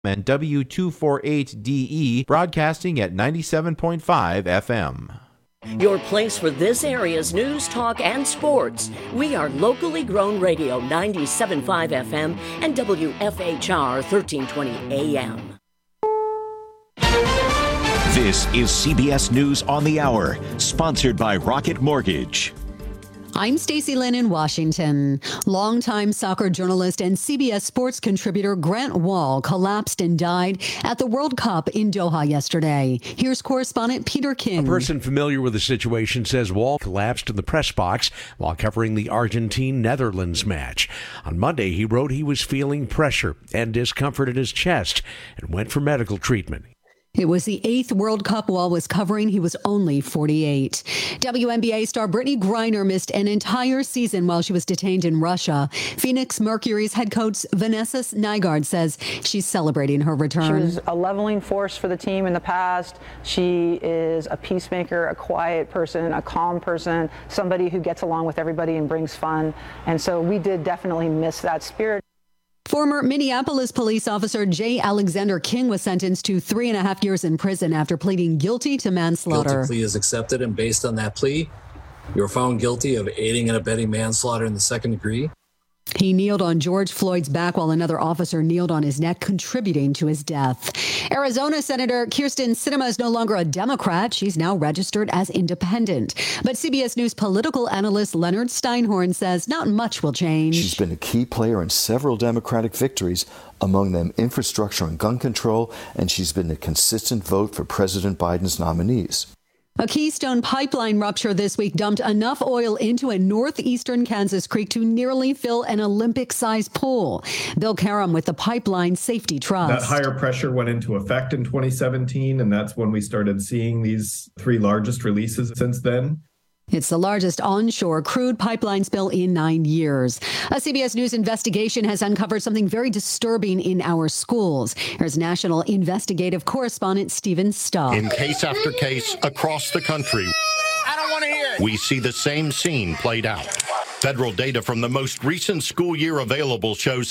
and W248DE, broadcasting at 97.5 FM. Your place for this area's news, talk, and sports. We are locally grown radio 97.5 FM and WFHR 1320 AM. This is CBS News on the Hour, sponsored by Rocket Mortgage. I'm Stacey Lynn in Washington. Longtime soccer journalist and CBS Sports contributor Grant Wahl collapsed and died at the World Cup in Doha yesterday. Here's correspondent Peter King. A person familiar with the situation says Wahl collapsed in the press box while covering the Argentine-Netherlands match. On Monday, he wrote he was feeling pressure and discomfort in his chest and went for medical treatment. It was the 8th World Cup Wahl was covering. He was only 48. WNBA star Brittany Griner missed an entire season while she was detained in Russia. Phoenix Mercury's head coach Vanessa Nygaard says she's celebrating her return. She was a leveling force for the team in the past. She is a peacemaker, a quiet person, a calm person, somebody who gets along with everybody and brings fun. And so we did definitely miss that spirit. Former Minneapolis police officer J. Alexander King was sentenced to 3.5 years in prison after pleading guilty to manslaughter. Guilty plea is accepted, and based on that plea, you're found guilty of aiding and abetting manslaughter in the second degree. He kneeled on George Floyd's back while another officer kneeled on his neck, contributing to his death. Arizona Senator Kyrsten Sinema is no longer a Democrat. She's now registered as independent. But CBS News political analyst Leonard Steinhorn says not much will change. She's been a key player in several Democratic victories, among them infrastructure and gun control, and she's been a consistent vote for President Biden's nominees. A Keystone Pipeline rupture this week dumped enough oil into a northeastern Kansas creek to nearly fill an Olympic-sized pool. Bill Karam with the Pipeline Safety Trust. That higher pressure went into effect in 2017, and that's when we started seeing these 3 largest releases since then. It's the largest onshore crude pipeline spill in 9 years. A CBS News investigation has uncovered something very disturbing in our schools. Here's national investigative correspondent Stephen Stubb. In case after case across the country, I don't want to hear it. We see the same scene played out. Federal data from the most recent school year available shows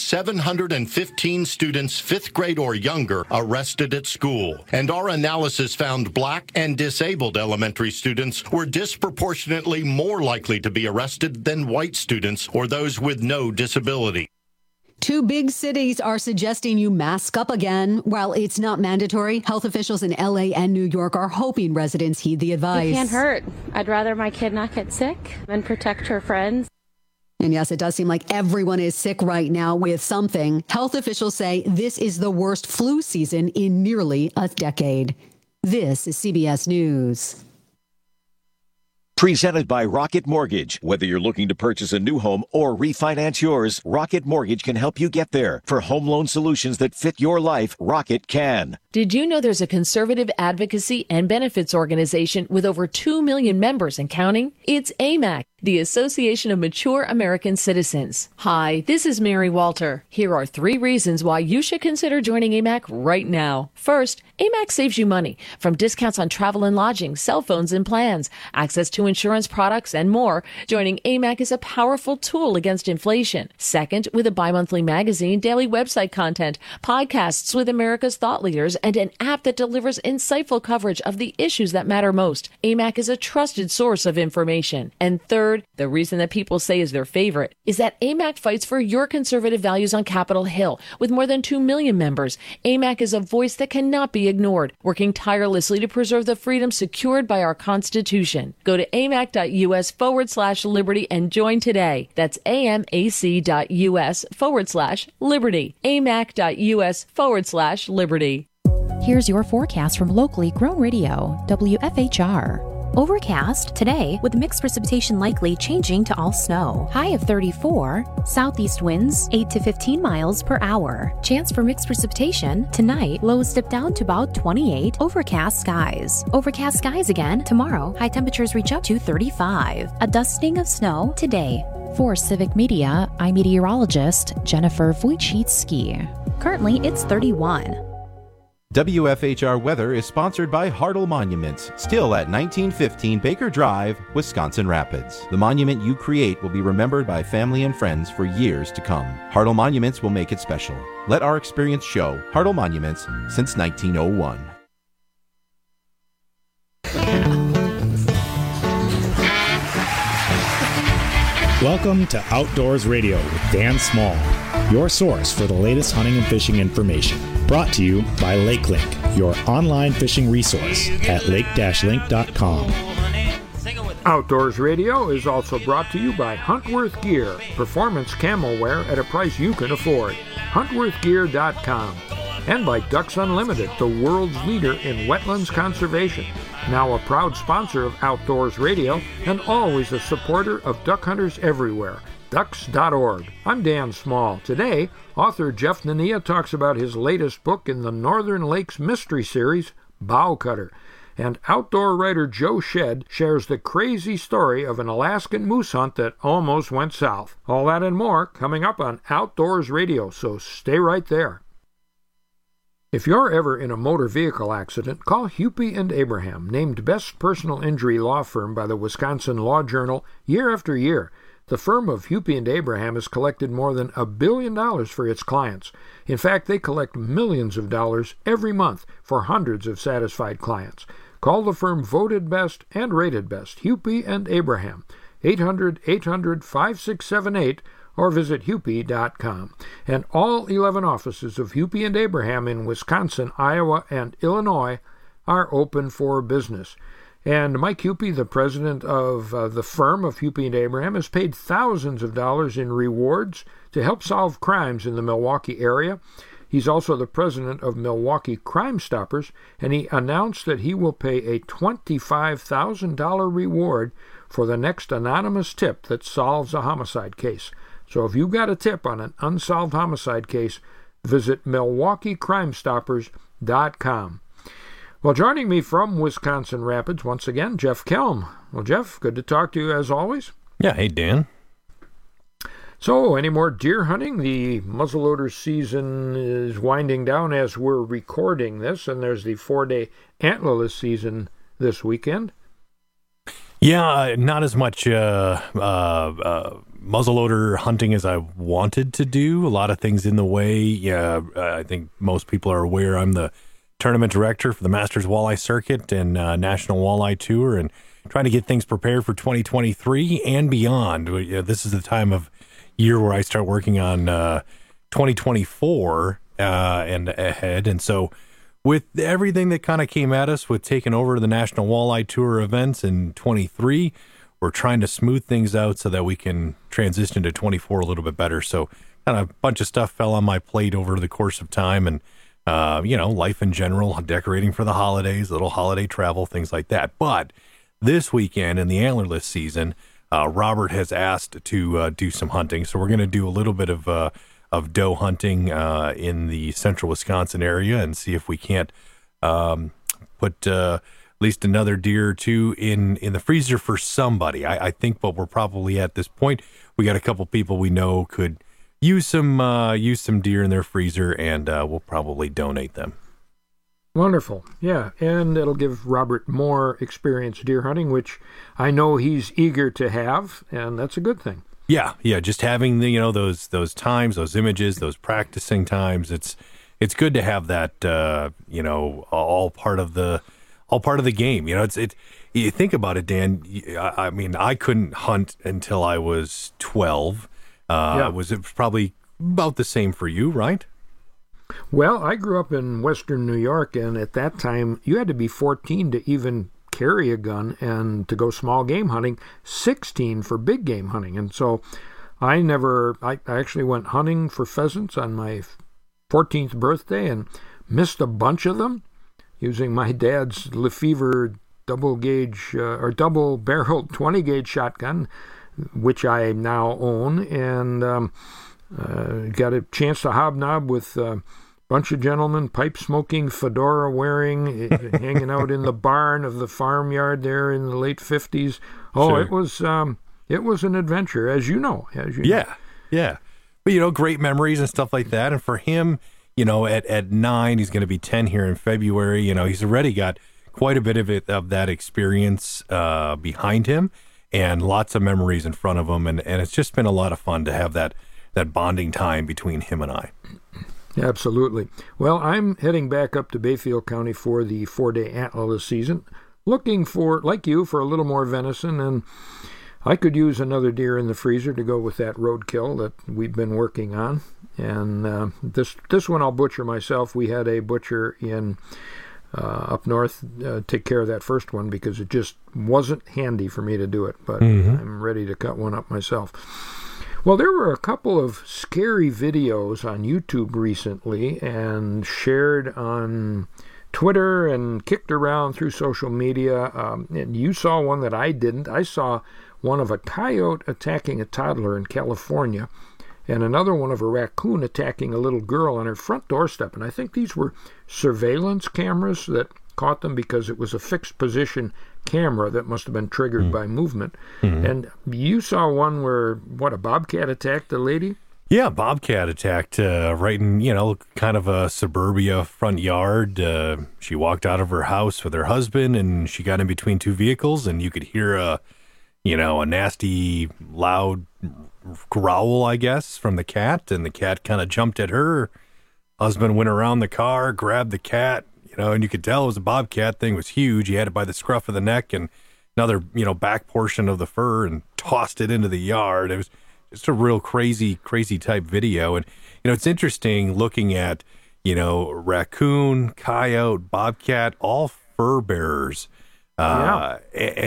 715 students 5th grade or younger arrested at school. And our analysis found Black and disabled elementary students were disproportionately more likely to be arrested than white students or those with no disability. 2 big cities are suggesting you mask up again. While it's not mandatory, health officials in LA and New York are hoping residents heed the advice. It can't hurt. I'd rather my kid not get sick and protect her friends. And yes, it does seem like everyone is sick right now with something. Health officials say this is the worst flu season in nearly a decade. This is CBS News. Presented by Rocket Mortgage. Whether you're looking to purchase a new home or refinance yours, Rocket Mortgage can help you get there. For home loan solutions that fit your life, Rocket can. Did you know there's a conservative advocacy and benefits organization with over 2 million members and counting? It's AMAC, the Association of Mature American Citizens. Hi, this is Mary Walter. Here are 3 reasons why you should consider joining AMAC right now. First, AMAC saves you money from discounts on travel and lodging, cell phones and plans, access to insurance products, and more. Joining AMAC is a powerful tool against inflation. Second, with a bi-monthly magazine, daily website content, podcasts with America's thought leaders, and an app that delivers insightful coverage of the issues that matter most. AMAC is a trusted source of information. And third, the reason that people say is their favorite is that AMAC fights for your conservative values on Capitol Hill. With more than 2 million members, AMAC is a voice that cannot be ignored, working tirelessly to preserve the freedoms secured by our Constitution. Go to amac.us/liberty and join today. That's amac.us/liberty. amac.us/liberty. Here's your forecast from locally grown radio, WFHR. Overcast today with mixed precipitation likely changing to all snow. High of 34. Southeast winds 8 to 15 miles per hour. Chance for mixed precipitation tonight. Lows dip down to about 28. Overcast skies. Overcast skies again tomorrow. High temperatures reach up to 35. A dusting of snow today. For Civic Media, I'm meteorologist Jennifer Wojcicki. Currently, it's 31. WFHR Weather is sponsored by Hartle Monuments, still at 1915 Baker Drive, Wisconsin Rapids. The monument you create will be remembered by family and friends for years to come. Hartle Monuments will make it special. Let our experience show. Hartle Monuments since 1901. Welcome to Outdoors Radio with Dan Small, your source for the latest hunting and fishing information. Brought to you by LakeLink, your online fishing resource at lake-link.com. Outdoors Radio is also brought to you by Huntworth Gear, performance camo wear at a price you can afford. HuntworthGear.com. And by Ducks Unlimited, the world's leader in wetlands conservation. Now a proud sponsor of Outdoors Radio and always a supporter of duck hunters everywhere. Ducks.org. I'm Dan Small. Today, author Jeff Nania talks about his latest book in the Northern Lakes Mystery Series, Bow Cutter. And outdoor writer Joe Shedd shares the crazy story of an Alaskan moose hunt that almost went south. All that and more coming up on Outdoors Radio, so stay right there. If you're ever in a motor vehicle accident, call Hupy and Abraham, named Best Personal Injury Law Firm by the Wisconsin Law Journal year after year. The firm of Hupy and Abraham has collected more than $1 billion for its clients. In fact, they collect millions of dollars every month for hundreds of satisfied clients. Call the firm voted best and rated best, Hupy and Abraham, 800-800-5678, or visit Hupy.com. And all 11 offices of Hupy and Abraham in Wisconsin, Iowa, and Illinois are open for business. And Mike Hupy, the president of the firm of Hupy and Abraham, has paid thousands of dollars in rewards to help solve crimes in the Milwaukee area. He's also the president of Milwaukee Crime Stoppers, and he announced that he will pay a $25,000 reward for the next anonymous tip that solves a homicide case. So if you've got a tip on an unsolved homicide case, visit MilwaukeeCrimeStoppers.com. Well, joining me from Wisconsin Rapids, once again, Jeff Kelm. Well, Jeff, good to talk to you as always. Yeah, hey, Dan. So, any more deer hunting? The muzzleloader season is winding down as we're recording this, and there's the 4-day antlerless season this weekend. Yeah, not as much muzzleloader hunting as I wanted to do. A lot of things in the way. Yeah, I think most people are aware I'm the tournament director for the Masters Walleye Circuit and National Walleye Tour, and trying to get things prepared for 2023 and beyond. This is the time of year where I start working on 2024 and ahead. And so with everything that kind of came at us with taking over the National Walleye Tour events in 23, we're trying to smooth things out so that we can transition to 24 a little bit better. So kind of a bunch of stuff fell on my plate over the course of time, and life in general, decorating for the holidays, little holiday travel, things like that. But this weekend in the antlerless season, Robert has asked to do some hunting. So we're going to do a little bit of doe hunting in the central Wisconsin area and see if we can't put at least another deer or two in the freezer for somebody. I think what we're probably at this point, we got a couple people we know could use some deer in their freezer, and we'll probably donate them. Wonderful. Yeah, and it'll give Robert more experience deer hunting, which I know he's eager to have, and that's a good thing. Yeah, just having those times, those images, those practicing times. It's good to have that all part of the game. You think about it, Dan. I mean, I couldn't hunt until I was 12. Was it probably about the same for you, right? Well, I grew up in western New York, and at that time, you had to be 14 to even carry a gun and to go small game hunting, 16 for big game hunting. And so I actually went hunting for pheasants on my 14th birthday and missed a bunch of them using my dad's Lefevre double-barreled 20-gauge shotgun, which I now own, and got a chance to hobnob with a bunch of gentlemen, pipe-smoking, fedora-wearing, hanging out in the barn of the farmyard there in the late 50s. Oh, sure. It was an adventure, as you know. Yeah. But, great memories and stuff like that. And for him, at 9, he's going to be 10 here in February. He's already got quite a bit of that experience behind him and lots of memories in front of him. And it's just been a lot of fun to have that bonding time between him and I. Absolutely. Well, I'm heading back up to Bayfield County for the 4-day antlerless season, looking for, like you, for a little more venison, and I could use another deer in the freezer to go with that roadkill that we've been working on. And this one I'll butcher myself. We had a butcher in up north take care of that first one because it just wasn't handy for me to do it, but I'm ready to cut one up myself. Well, there were a couple of scary videos on YouTube recently and shared on Twitter and kicked around through social media. And you saw one that I didn't. I saw one of a coyote attacking a toddler in California and another one of a raccoon attacking a little girl on her front doorstep. And I think these were surveillance cameras that caught them because it was a fixed position camera that must have been triggered by movement. And you saw one where, a bobcat attacked a lady? Yeah, bobcat attacked right in, kind of a suburbia front yard. She walked out of her house with her husband, and she got in between two vehicles, and you could hear a nasty, loud growl, I guess, from the cat, and the cat kind of jumped at her. Husband went around the car, grabbed the cat, and you could tell it was a bobcat. Thing was huge. He had it by the scruff of the neck and another, back portion of the fur and tossed it into the yard. It was just a real crazy type video. And, it's interesting looking at, raccoon, coyote, bobcat, all fur bearers. And,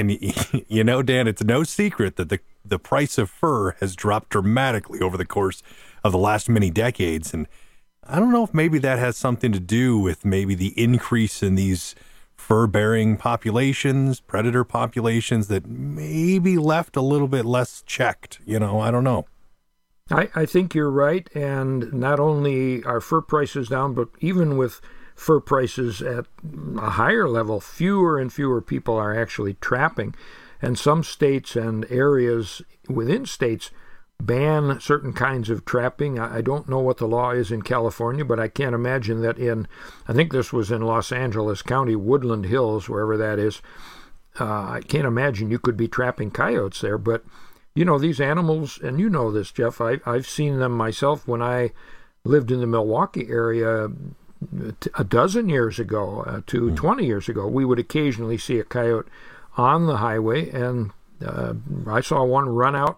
Dan, it's no secret that the price of fur has dropped dramatically over the course of the last many decades. And I don't know if maybe that has something to do with maybe the increase in these fur-bearing populations, predator populations that maybe left a little bit less checked. I don't know. I think you're right. And not only are fur prices down, but even with fur prices at a higher level, fewer and fewer people are actually trapping. And some states and areas within states ban certain kinds of trapping. I don't know what the law is in California, but I can't imagine that I think this was in Los Angeles County, Woodland Hills, wherever that is. I can't imagine you could be trapping coyotes there. But, these animals, and you know this, Jeff, I've seen them myself when I lived in the Milwaukee area a dozen years ago to 20 years ago. We would occasionally see a coyote on the highway, and I saw one run out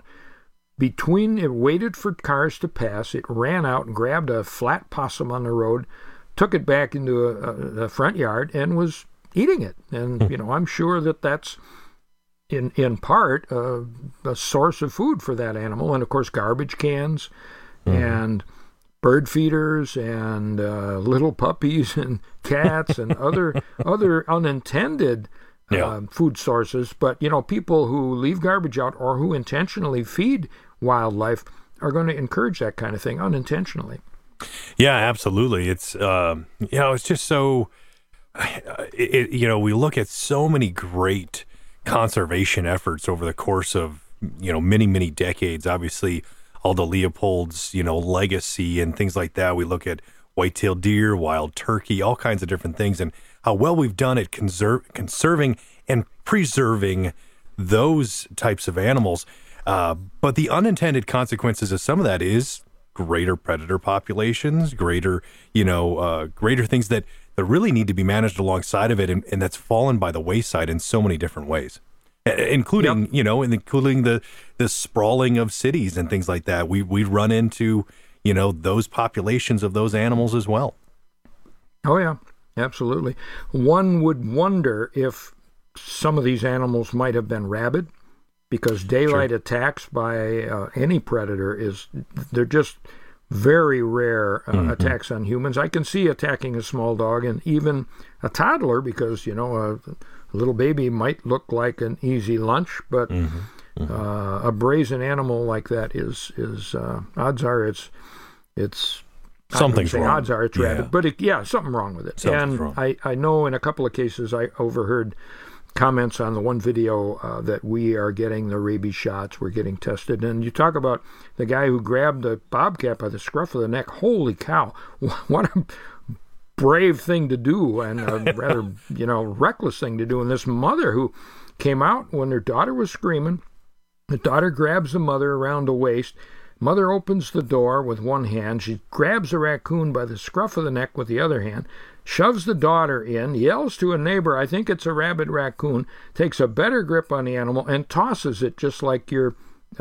it waited for cars to pass. It ran out and grabbed a flat possum on the road, took it back into a front yard, and was eating it. And, I'm sure that's in part a source of food for that animal. And, of course, garbage cans and bird feeders and little puppies and cats and other unintended food sources. But, people who leave garbage out or who intentionally feed wildlife are going to encourage that kind of thing unintentionally. Yeah, absolutely. It's, it's just so, we look at so many great conservation efforts over the course of, many, many decades. Obviously, Aldo Leopold's, legacy and things like that. We look at white-tailed deer, wild turkey, all kinds of different things, and how well we've done at conserving and preserving those types of animals. But the unintended consequences of some of that is greater predator populations, greater things that really need to be managed alongside of it, and that's fallen by the wayside in so many different ways, including, including the sprawling of cities and things like that. We run into, those populations of those animals as well. Oh, yeah, absolutely. One would wonder if some of these animals might have been rabid, because daylight attacks by any predator they're just very rare attacks on humans. I can see attacking a small dog and even a toddler because, a little baby might look like an easy lunch, but a brazen animal like that is odds are it's something's wrong. Odds are it's rabid, but something wrong with it. Something's wrong. I know in a couple of cases I overheard comments on the one video that we are getting the rabies shots, we're getting tested. And you talk about the guy who grabbed the bobcat by the scruff of the neck. Holy cow, what a brave thing to do, and a rather, reckless thing to do. And this mother who came out when her daughter was screaming, the daughter grabs the mother around the waist. Mother opens the door with one hand. She grabs the raccoon by the scruff of the neck with the other hand, shoves the daughter in, yells to a neighbor, I think it's a rabid raccoon, takes a better grip on the animal, and tosses it just like your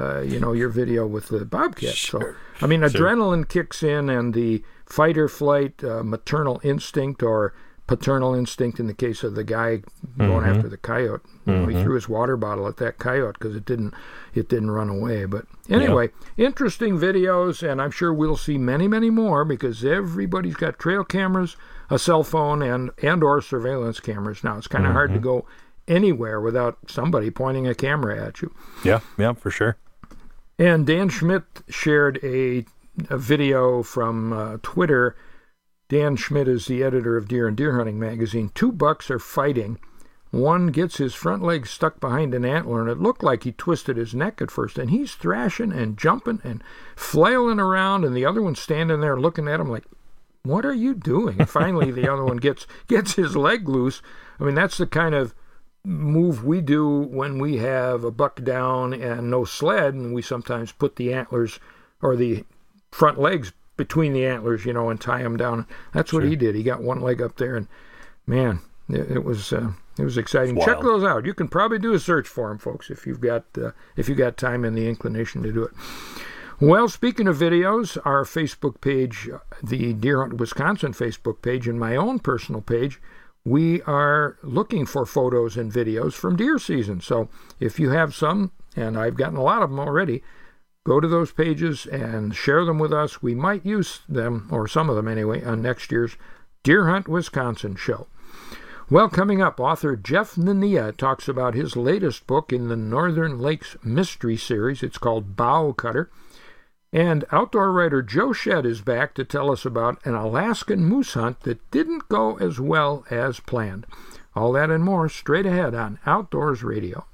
video with the bobcat. Sure. So, adrenaline kicks in, and the fight or flight, maternal instinct or paternal instinct in the case of the guy going after the coyote. He threw his water bottle at that coyote because it didn't run away. But anyway, interesting videos, and I'm sure we'll see many, many more because everybody's got trail cameras, a cell phone, and or surveillance cameras now. It's kind of hard to go anywhere without somebody pointing a camera at you. Yeah, for sure. And Dan Schmidt shared a video from Twitter. Dan Schmidt is the editor of Deer and Deer Hunting magazine. Two bucks are fighting. One gets his front leg stuck behind an antler, and it looked like he twisted his neck at first. And he's thrashing and jumping and flailing around, and the other one's standing there looking at him like, what are you doing? And finally, the other one gets his leg loose. That's the kind of move we do when we have a buck down and no sled, and we sometimes put the antlers or the front legs between the antlers, and tie them down. That's what he did. He got one leg up there, and man, it was exciting. Check those out. You can probably do a search for them, folks, if you've got time and the inclination to do it. Well, speaking of videos, our Facebook page, the Deer Hunt Wisconsin Facebook page, and my own personal page, we are looking for photos and videos from deer season. So if you have some, and I've gotten a lot of them already, go to those pages and share them with us. We might use them, or some of them anyway, on next year's Deer Hunt Wisconsin show. Well, coming up, author Jeff Nania talks about his latest book in the Northern Lakes Mystery Series. It's called Bow Cutter. And outdoor writer Joe Shedd is back to tell us about an Alaskan moose hunt that didn't go as well as planned. All that and more straight ahead on Outdoors Radio.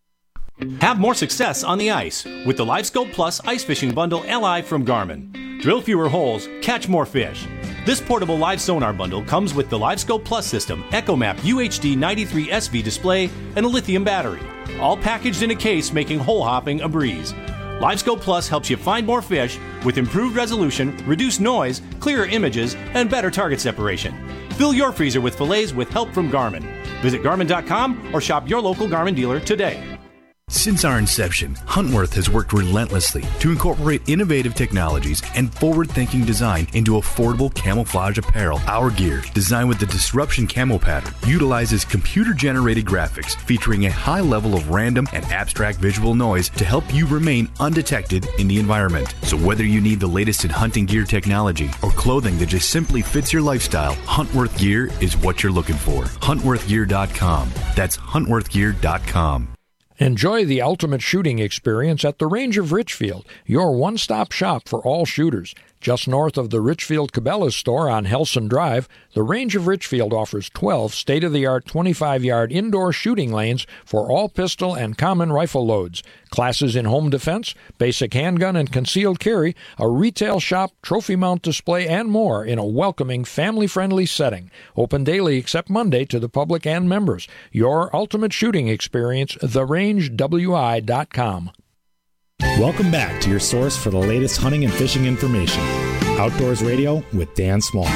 Have more success on the ice with the LiveScope Plus Ice Fishing Bundle LI from Garmin. Drill fewer holes, catch more fish. This portable live sonar bundle comes with the LiveScope Plus system, EchoMap UHD 93 SV display, and a lithium battery, all packaged in a case, making hole hopping a breeze. LiveScope Plus helps you find more fish with improved resolution, reduced noise, clearer images, and better target separation. Fill your freezer with fillets with help from Garmin. Visit Garmin.com or shop your local Garmin dealer today. Since our inception, Huntworth has worked relentlessly to incorporate innovative technologies and forward-thinking design into affordable camouflage apparel. Our gear, designed with the Disruption Camo pattern, utilizes computer-generated graphics featuring a high level of random and abstract visual noise to help you remain undetected in the environment. So whether you need the latest in hunting gear technology or clothing that just simply fits your lifestyle, Huntworth gear is what you're looking for. HuntworthGear.com. That's HuntworthGear.com. Enjoy the ultimate shooting experience at the Range of Richfield, your one-stop shop for all shooters. Just north of the Richfield Cabela's store on Helson Drive, the Range of Richfield offers 12 state-of-the-art 25-yard indoor shooting lanes for all pistol and common rifle loads, classes in home defense, basic handgun and concealed carry, a retail shop, trophy mount display, and more in a welcoming, family-friendly setting. Open daily except Monday to the public and members. Your ultimate shooting experience, therangewi.com. Welcome back to your source for the latest hunting and fishing information. Outdoors Radio with Dan Small.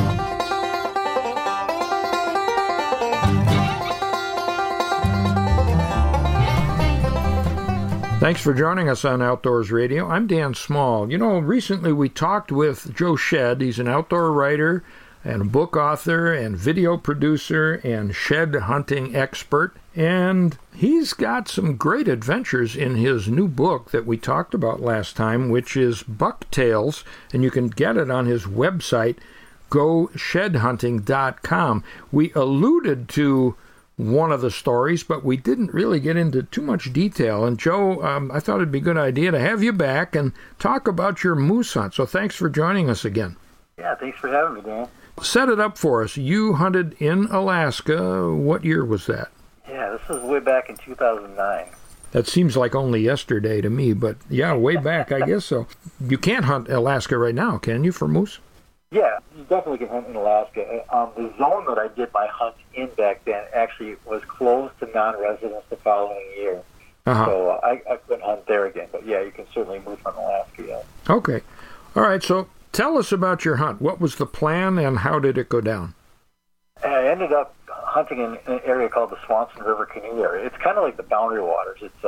Thanks for joining us on Outdoors Radio. I'm Dan Small. Recently we talked with Joe Shedd. He's an outdoor writer and a book author and video producer and shed hunting expert. And he's got some great adventures in his new book that we talked about last time, which is Buck Tales, and you can get it on his website, GoShedHunting.com. We alluded to one of the stories, but we didn't really get into too much detail. And Joe, I thought it'd be a good idea to have you back and talk about your moose hunt. So thanks for joining us again. Yeah, thanks for having me, Dan. Set it up for us. You hunted in Alaska. What year was that? Yeah, was way back in 2009. That seems like only yesterday to me, but yeah, way back, I guess so. You can't hunt Alaska right now, can you, for moose? Yeah, you definitely can hunt in Alaska. The zone that I did my hunt in back then actually was closed to non-residents the following year. So I couldn't hunt there again. But yeah, you can certainly moose hunt in Alaska, yeah. Okay. All right, so tell us about your hunt. What was the plan and how did it go down? I ended up hunting in an area called the Swanson River Canoe Area. It's kind of like the Boundary Waters. It's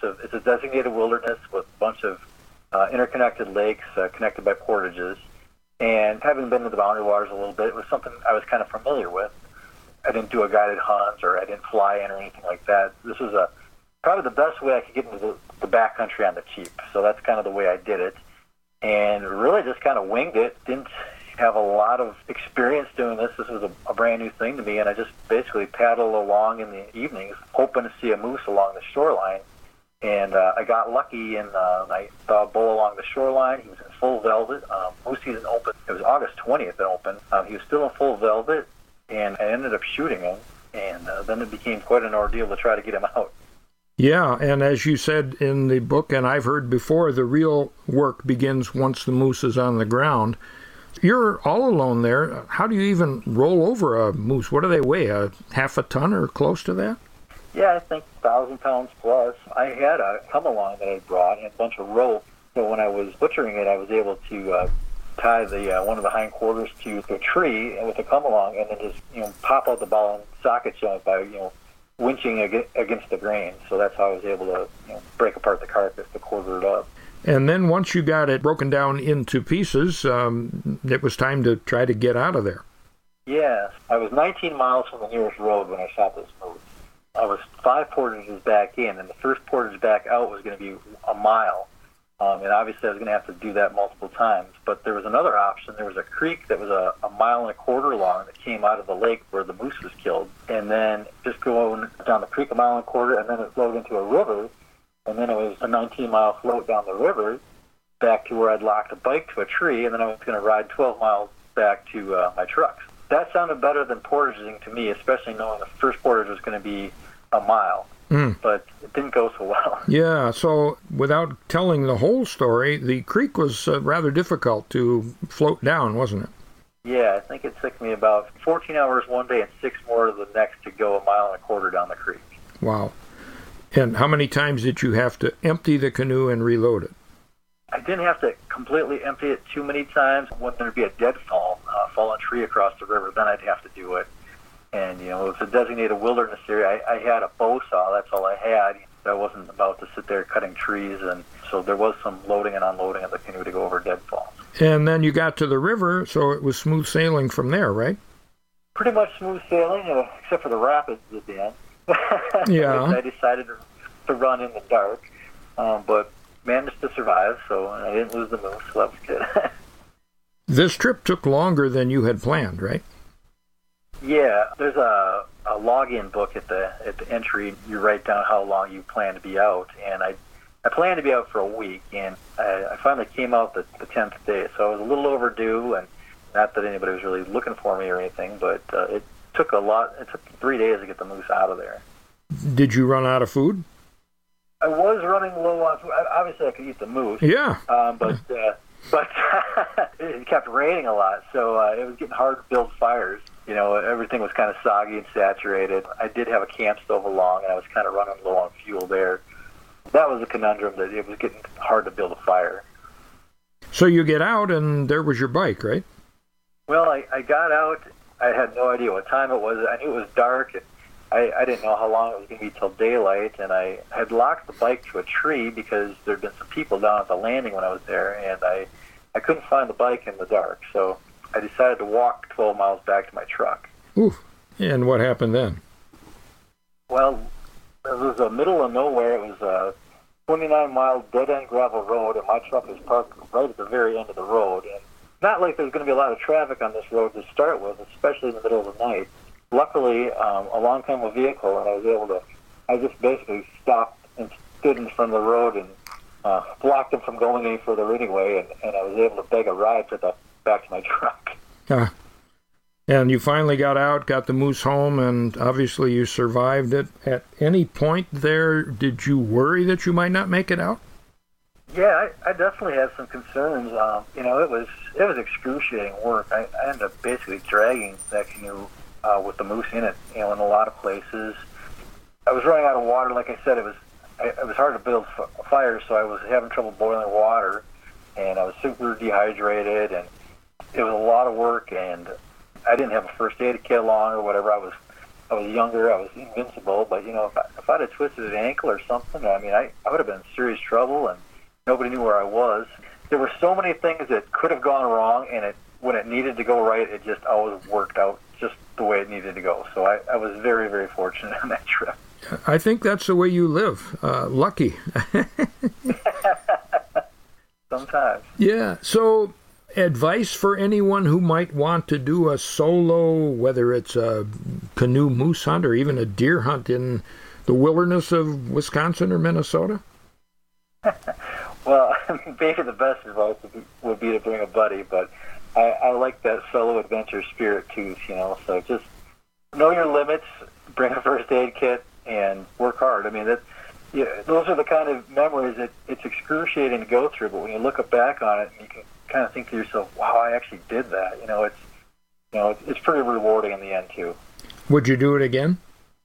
a designated wilderness with a bunch of interconnected lakes connected by portages. And having been to the Boundary Waters a little bit, it was something I was kind of familiar with. I didn't do a guided hunt or I didn't fly in or anything like that. This was probably the best way I could get into the backcountry on the cheap. So that's kind of the way I did it. And really just kind of winged it. Didn't have a lot of experience doing this. This was a brand new thing to me, and I just basically paddled along in the evenings, hoping to see a moose along the shoreline. And I got lucky, and I saw a bull along the shoreline. He was in full velvet. Moose season opened. It was August 20th it opened. He was still in full velvet, and I ended up shooting him. And then it became quite an ordeal to try to get him out. Yeah, and as you said in the book, and I've heard before, the real work begins once the moose is on the ground. You're all alone there. How do you even roll over a moose? What do they weigh, half a ton or close to that? Yeah, I think 1,000 pounds plus. I had a come-along that I brought and a bunch of rope. So when I was butchering it, I was able to tie one of the hindquarters to the tree with a come-along and then just pop out the ball and socket joint by winching against the grain. So that's how I was able to break apart the carcass to quarter it up. And then once you got it broken down into pieces, it was time to try to get out of there. Yes. I was 19 miles from the nearest road when I shot this moose. I was 5 portages back in, and the first portage back out was going to be a mile. And obviously I was going to have to do that multiple times. But there was another option. There was a creek that was a mile and a quarter long that came out of the lake where the moose was killed. And then just going down the creek a mile and a quarter, and then it flowed into a river. And then it was a 19-mile float down the river back to where I'd locked a bike to a tree, and then I was going to ride 12 miles back to my trucks. That sounded better than portaging to me, especially knowing the first portage was going to be a mile. But it didn't go so well. Yeah, so without telling the whole story, the creek was rather difficult to float down, wasn't it? Yeah, I think it took me about 14 hours one day and 6 more the next to go a mile and a quarter down the creek. Wow. And how many times did you have to empty the canoe and reload it? I didn't have to completely empty it too many times. When there'd be a deadfall, fallen tree across the river, then I'd have to do it. And, it was a designated wilderness area. I had a bow saw, that's all I had. I wasn't about to sit there cutting trees, and so there was some loading and unloading of the canoe to go over deadfalls. And then you got to the river, so it was smooth sailing from there, right? Pretty much smooth sailing, except for the rapids at the end. Yeah. I decided to run in the dark, but managed to survive, so I didn't lose the moose, so that was good. This trip took longer than you had planned, right? Yeah, there's a log-in book at the entry. You write down how long you plan to be out, and I planned to be out for a week, and I finally came out the 10th day, so I was a little overdue, and not that anybody was really looking for me or anything, but it took a lot. It took 3 days to get the moose out of there. Did you run out of food? I was running low on food. Obviously, I could eat the moose. Yeah. But it kept raining a lot, so it was getting hard to build fires. Everything was kind of soggy and saturated. I did have a camp stove along, and I was kind of running low on fuel there. That was a conundrum, that it was getting hard to build a fire. So you get out, and there was your bike, right? Well, I got out. I had no idea what time it was. I knew it was dark, and I didn't know how long it was going to be till daylight, and I had locked the bike to a tree because there had been some people down at the landing when I was there, and I couldn't find the bike in the dark, so I decided to walk 12 miles back to my truck. Ooh. And what happened then? Well, it was the middle of nowhere. It was a 29-mile dead-end gravel road, and my truck was parked right at the very end of the road. And not like there's going to be a lot of traffic on this road to start with, especially in the middle of the night. Luckily, along came a vehicle, and I just basically stopped and stood in front of the road and blocked them from going any further anyway, and I was able to beg a ride back to my truck. And you finally got out, got the moose home, and obviously you survived it. At any point there, did you worry that you might not make it out? Yeah, I definitely had some concerns. It was excruciating work. I ended up basically dragging that canoe with the moose in it, in a lot of places. I was running out of water. Like I said, it was hard to build a fire, so I was having trouble boiling water, and I was super dehydrated, and it was a lot of work, and I didn't have a first aid kit along or whatever. I was younger. I was invincible, but if I'd have twisted an ankle or something, I would have been in serious trouble, and nobody knew where I was. There were so many things that could have gone wrong, and when it needed to go right, it just always worked out just the way it needed to go. So I was very, very fortunate on that trip. I think that's the way you live. Lucky. Sometimes. Yeah. So, advice for anyone who might want to do a solo, whether it's a canoe moose hunt or even a deer hunt in the wilderness of Wisconsin or Minnesota? Well, maybe the best advice would be to bring a buddy, but I like that solo adventure spirit too, so just know your limits, bring a first aid kit, and work hard. Those are the kind of memories that it's excruciating to go through, but when you look back on it, you can kind of think to yourself, wow, I actually did that. It's pretty rewarding in the end too. Would you do it again?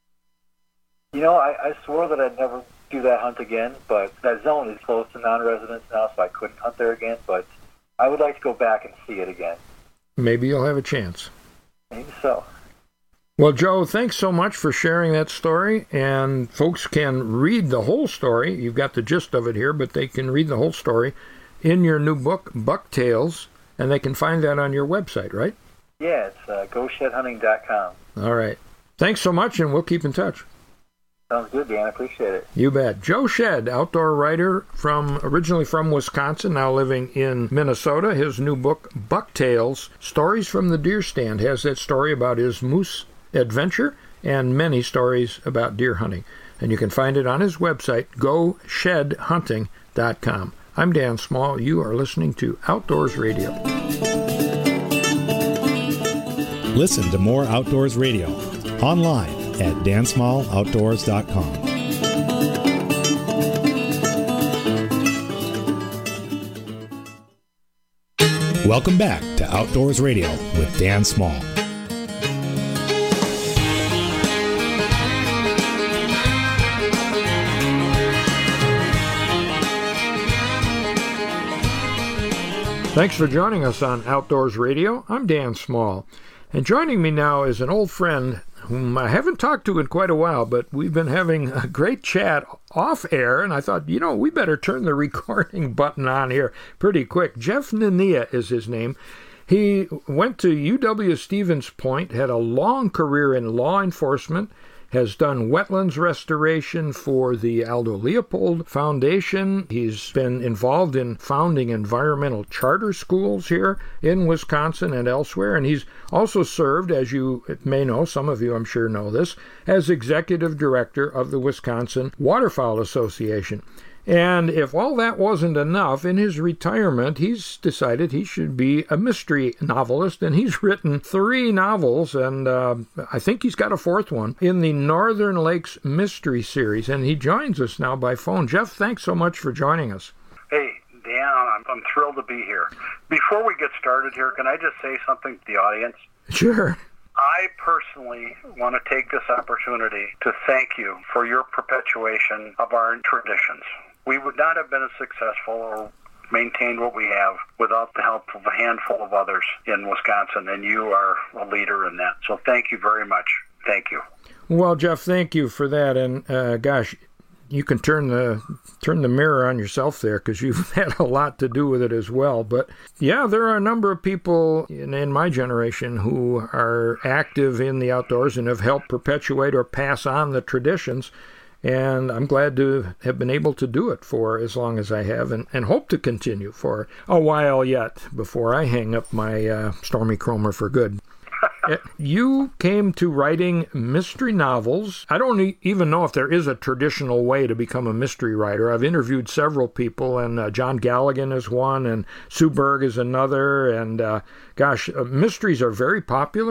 I swore that I'd never do that hunt again, but that zone is close to non-residents now, so I couldn't hunt there again, but I would like to go back and see it again. Maybe you'll have a chance. Maybe so. Well, Joe, thanks so much for sharing that story, and folks can read the whole story. You've got the gist of it here, but they can read the whole story in your new book, Buck Tales, and they can find that on your website, right? Yeah, it's goshedhunting.com. All right. Thanks so much, and we'll keep in touch. Sounds good, Dan. I appreciate it. You bet. Joe Shedd, outdoor writer originally from Wisconsin, now living in Minnesota. His new book, Buck Tales, Stories from the Deer Stand, has that story about his moose adventure and many stories about deer hunting. And you can find it on his website, goshedhunting.com. I'm Dan Small. You are listening to Outdoors Radio. Listen to more Outdoors Radio online at dansmalloutdoors.com. Welcome back to Outdoors Radio with Dan Small. Thanks for joining us on Outdoors Radio. I'm Dan Small. And joining me now is an old friend whom I haven't talked to in quite a while, but we've been having a great chat off air, and I thought, we better turn the recording button on here pretty quick. Jeff Nania is his name. He went to UW-Stevens Point, had a long career in law enforcement, has done wetlands restoration for the Aldo Leopold Foundation. He's been involved in founding environmental charter schools here in Wisconsin and elsewhere, and he's also served, as you may know, some of you I'm sure know this, as executive director of the Wisconsin Waterfowl Association. And if all that wasn't enough, in his retirement, he's decided he should be a mystery novelist, and he's written 3 novels, and I think he's got a 4th one, in the Northern Lakes Mystery Series, and he joins us now by phone. Jeff, thanks so much for joining us. Hey, Dan, I'm thrilled to be here. Before we get started here, can I just say something to the audience? Sure. I personally want to take this opportunity to thank you for your perpetuation of our traditions. We would not have been as successful or maintained what we have without the help of a handful of others in Wisconsin, and you are a leader in that. So thank you very much. Thank you. Well, Jeff, thank you for that. And gosh, you can turn the mirror on yourself there, because you've had a lot to do with it as well. But yeah, there are a number of people in my generation who are active in the outdoors and have helped perpetuate or pass on the traditions. And I'm glad to have been able to do it for as long as I have, and hope to continue for a while yet before I hang up my Stormy Kromer for good. You came to writing mystery novels. I don't even know if there is a traditional way to become a mystery writer. I've interviewed several people, and John Galligan is one, and Sue Berg is another, and mysteries are very popular.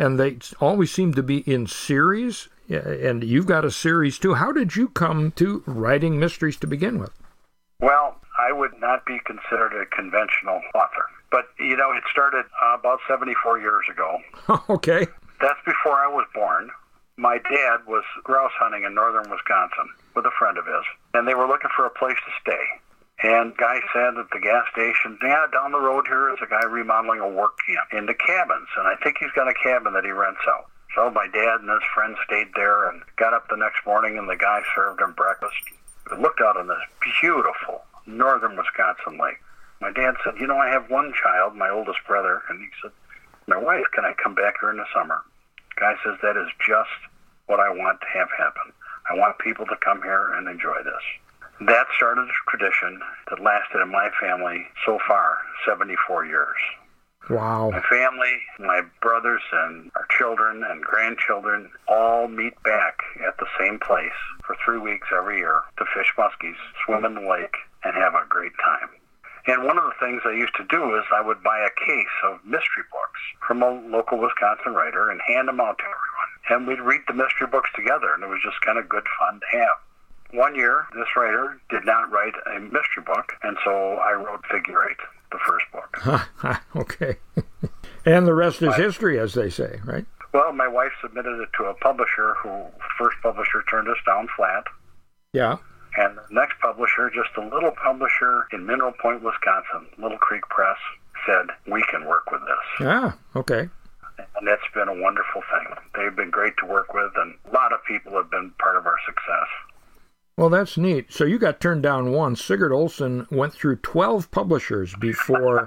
and they always seem to be in series, and you've got a series too. How did you come to writing mysteries to begin with? Well, I would not be considered a conventional author, but, it started about 74 years ago. Okay. That's before I was born. My dad was grouse hunting in northern Wisconsin with a friend of his, and they were looking for a place to stay. And guy said at the gas station, down the road here is a guy remodeling a work camp into cabins, and I think he's got a cabin that he rents out. So my dad and his friend stayed there and got up the next morning, and the guy served them breakfast. We looked out on this beautiful northern Wisconsin lake. My dad said, I have one child, my oldest brother, and he said, my wife, can I come back here in the summer? Guy says, that is just what I want to have happen. I want people to come here and enjoy this. That started a tradition that lasted in my family so far 74 years. Wow. My family, my brothers and our children and grandchildren all meet back at the same place for 3 weeks every year to fish muskies, swim in the lake, and have a great time. And one of the things I used to do is I would buy a case of mystery books from a local Wisconsin writer and hand them out to everyone. And we'd read the mystery books together, and it was just kind of good fun to have. One year, this writer did not write a mystery book, and so I wrote Figure 8, the first book. Okay. And the rest is history, as they say, right? Well, my wife submitted it to a publisher first publisher turned us down flat. Yeah. And the next publisher, just a little publisher in Mineral Point, Wisconsin, Little Creek Press, said, we can work with this. Ah, okay. And that's been a wonderful thing. They've been great to work with, and a lot of people have been part of our success. Well, that's neat. So you got turned down once. Sigurd Olson went through 12 publishers before,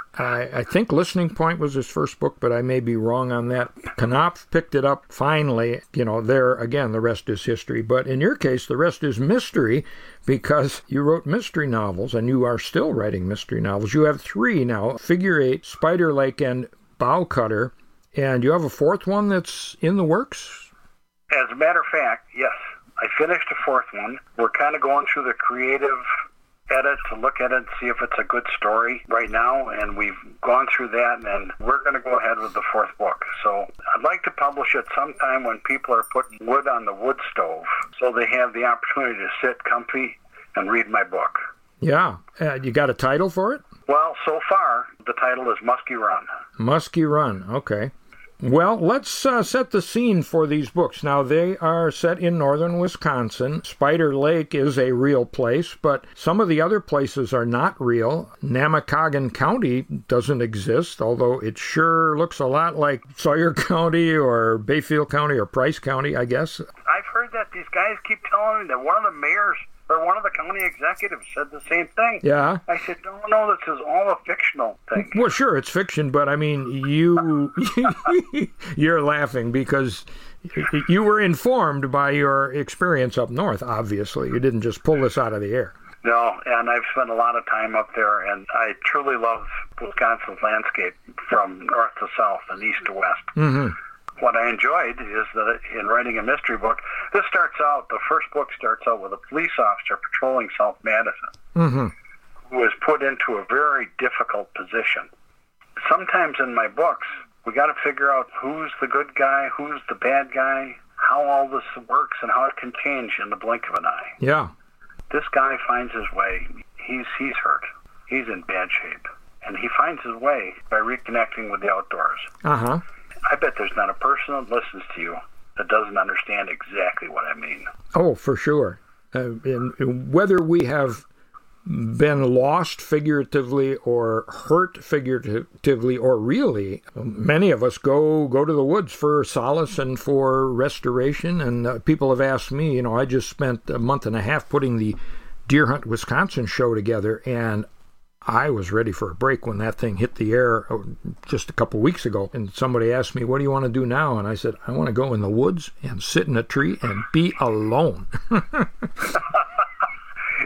I think Listening Point was his first book, but I may be wrong on that. Knopf picked it up finally. There, again, the rest is history. But in your case, the rest is mystery because you wrote mystery novels, and you are still writing mystery novels. You have 3 now, Figure 8, Spider Lake, and Bow Cutter. And you have a 4th one that's in the works? As a matter of fact, yes. I finished the 4th one. We're kind of going through the creative edit to look at it and see if it's a good story right now, and we've gone through that, and we're going to go ahead with the 4th book. So I'd like to publish it sometime when people are putting wood on the wood stove, so they have the opportunity to sit comfy and read my book. Yeah. You got a title for it? Well, so far, the title is Muskie Run. Muskie Run, okay. Well, let's set the scene for these books. Now, they are set in northern Wisconsin. Spider Lake is a real place, but some of the other places are not real. Namaquagan County doesn't exist, although it sure looks a lot like Sawyer County or Bayfield County or Price County, I guess. I've heard that these guys keep telling me that one of the mayors or one of the county executives said the same thing. Yeah. I said, no, this is all a fictional thing. Well, sure, it's fiction, but I mean, you're laughing because you were informed by your experience up north, obviously. You didn't just pull this out of the air. No, and I've spent a lot of time up there, and I truly love Wisconsin's landscape from north to south and east to west. Mm-hmm. What I enjoyed is that in writing a mystery book, the first book starts out with a police officer patrolling South Madison, mm-hmm. who is put into a very difficult position. Sometimes in my books, we got to figure out who's the good guy, who's the bad guy, how all this works, and how it can change in the blink of an eye. Yeah. This guy finds his way. He's hurt. He's in bad shape. And he finds his way by reconnecting with the outdoors. Uh-huh. I bet there's not a person that listens to you that doesn't understand exactly what I mean. Oh, for sure. And whether we have been lost figuratively or hurt figuratively or really, many of us go to the woods for solace and for restoration. And people have asked me, I just spent a month and a half putting the Deer Hunt Wisconsin show together, and I was ready for a break when that thing hit the air just a couple weeks ago. And somebody asked me, what do you want to do now? And I said, I want to go in the woods and sit in a tree and be alone.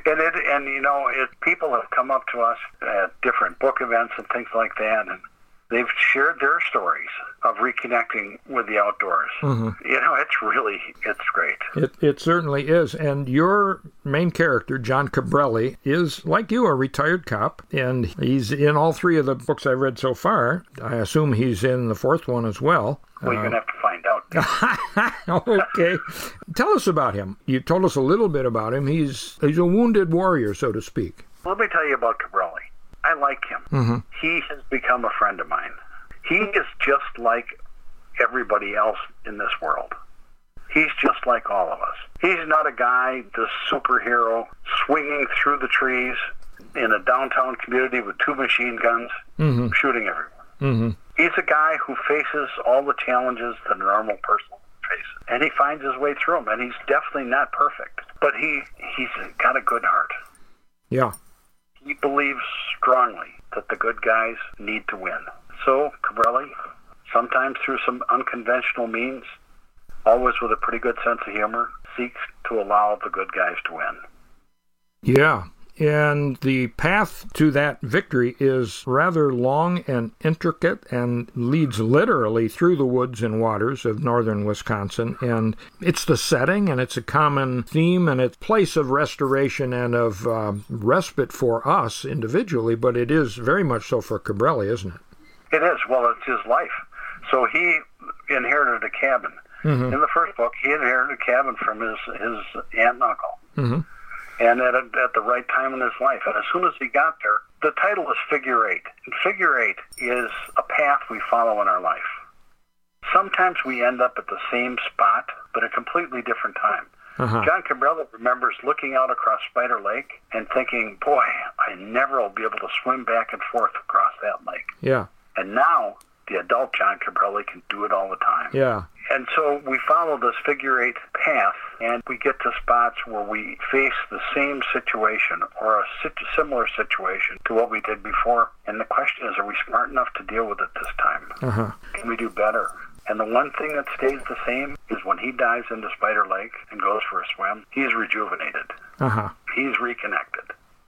And people have come up to us at different book events and things like that, and they've shared their stories of reconnecting with the outdoors. It's great. It certainly is. And your main character, John Cabrelli, is, like you, a retired cop, and he's in all three of the books I've read so far. I assume he's in the fourth one as well. Well, you're going to have to find out. Okay. Tell us about him. You told us a little bit about him. He's a wounded warrior, so to speak. Let me tell you about Cabrelli. I like him. Mm-hmm. He has become a friend of mine. He is just like everybody else in this world. He's just like all of us. He's not a guy, the superhero, swinging through the trees in a downtown community with 2 machine guns, shooting everyone. Mm-hmm. He's a guy who faces all the challenges that a normal person faces, and he finds his way through them, and he's definitely not perfect, but he's got a good heart. Yeah. He believes strongly that the good guys need to win. So, Cabrelli, sometimes through some unconventional means, always with a pretty good sense of humor, seeks to allow the good guys to win. Yeah, and the path to that victory is rather long and intricate and leads literally through the woods and waters of northern Wisconsin. And it's the setting, and it's a common theme, and it's a place of restoration and of respite for us individually, but it is very much so for Cabrelli, isn't it? It is. Well, it's his life. So he inherited a cabin. Mm-hmm. In the first book, he inherited a cabin from his aunt and uncle. Mm-hmm. And at the right time in his life. And as soon as he got there, the title is Figure 8. And Figure 8 is a path we follow in our life. Sometimes we end up at the same spot, but a completely different time. Uh-huh. John Cabrelli remembers looking out across Spider Lake and thinking, boy, I never will be able to swim back and forth across that lake. Yeah. And now, the adult John Cabrelli can do it all the time. Yeah. And so we follow this Figure 8 path, and we get to spots where we face the same situation or a similar situation to what we did before. And the question is, are we smart enough to deal with it this time? Uh-huh. Can we do better? And the one thing that stays the same is when he dives into Spider Lake and goes for a swim, he's rejuvenated. Uh-huh. He's reconnected.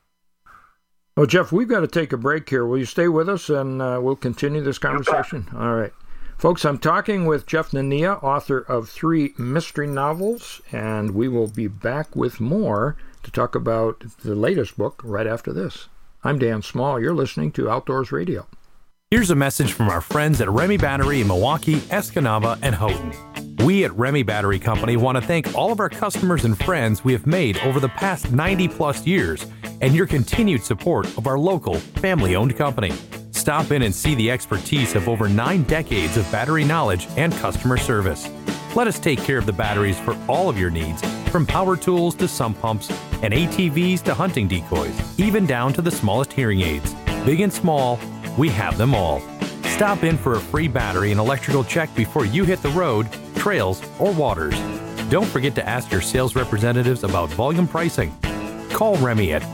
Well, Jeff, we've got to take a break here. Will you stay with us, and we'll continue this conversation? All right. Folks, I'm talking with Jeff Nania, author of 3 mystery novels, and we will be back with more to talk about the latest book right after this. I'm Dan Small. You're listening to Outdoors Radio. Here's a message from our friends at Remy Battery in Milwaukee, Escanaba, and Houghton. We at Remy Battery Company want to thank all of our customers and friends we have made over the past 90-plus years and your continued support of our local, family-owned company. Stop in and see the expertise of over 9 decades of battery knowledge and customer service. Let us take care of the batteries for all of your needs, from power tools to sump pumps and ATVs to hunting decoys, even down to the smallest hearing aids. Big and small, we have them all. Stop in for a free battery and electrical check before you hit the road, trails, or waters. Don't forget to ask your sales representatives about volume pricing. Call Remy at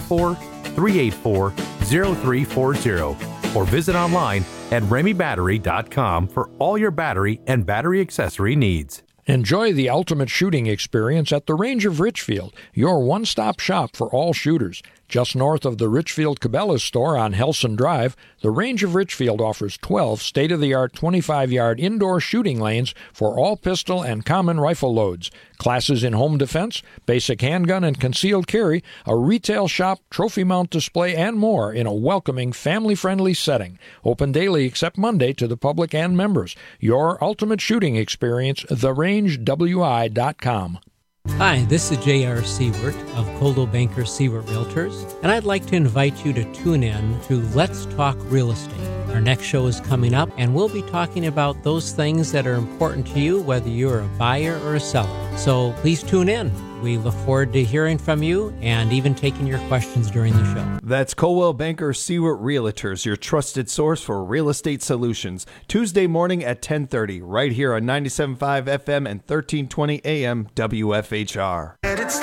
414-384-0340 or visit online at RemyBattery.com for all your battery and battery accessory needs. Enjoy the ultimate shooting experience at the Range of Richfield, your one-stop shop for all shooters. Just north of the Richfield Cabela's store on Helson Drive, the Range of Richfield offers 12 state-of-the-art 25-yard indoor shooting lanes for all pistol and common rifle loads, classes in home defense, basic handgun and concealed carry, a retail shop, trophy mount display, and more in a welcoming, family-friendly setting. Open daily except Monday to the public and members. Your ultimate shooting experience, therangewi.com. Hi, this is J.R. Seward of Coldwell Banker Seward Realtors, and I'd like to invite you to tune in to Let's Talk Real Estate. Our next show is coming up, and we'll be talking about those things that are important to you, whether you're a buyer or a seller. So please tune in. We look forward to hearing from you and even taking your questions during the show. That's Coldwell Banker Seward Realtors, your trusted source for real estate solutions. Tuesday morning at 10:30, right here on 97.5 FM and 1320 AM WFHR.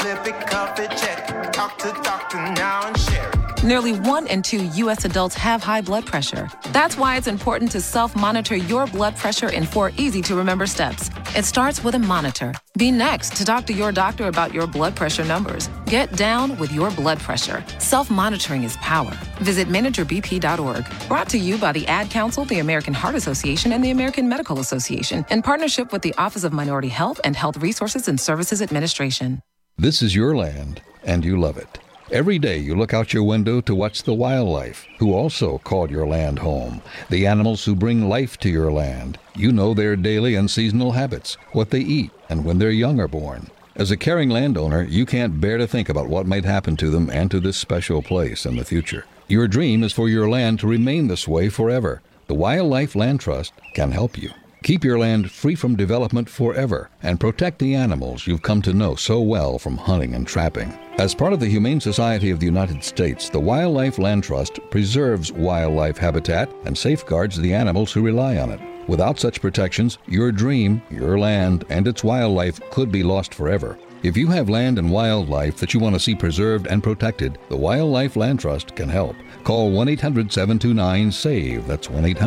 Nearly 1 in 2 U.S. adults have high blood pressure. That's why it's important to self-monitor your blood pressure in 4 easy-to-remember steps. It starts with a monitor. Be next to talk to your doctor about your blood pressure numbers. Get down with your blood pressure. Self-monitoring is power. Visit managerbp.org. Brought to you by the Ad Council, the American Heart Association, and the American Medical Association in partnership with the Office of Minority Health and Health Resources and Services Administration. This is your land, and you love it. Every day you look out your window to watch the wildlife, who also call your land home. The animals who bring life to your land. You know their daily and seasonal habits, what they eat, and when their young are born. As a caring landowner, you can't bear to think about what might happen to them and to this special place in the future. Your dream is for your land to remain this way forever. The Wildlife Land Trust can help you. Keep your land free from development forever and protect the animals you've come to know so well from hunting and trapping. As part of the Humane Society of the United States, the Wildlife Land Trust preserves wildlife habitat and safeguards the animals who rely on it. Without such protections, your dream, your land, and its wildlife could be lost forever. If you have land and wildlife that you want to see preserved and protected, the Wildlife Land Trust can help. Call 1-800-729-SAVE, that's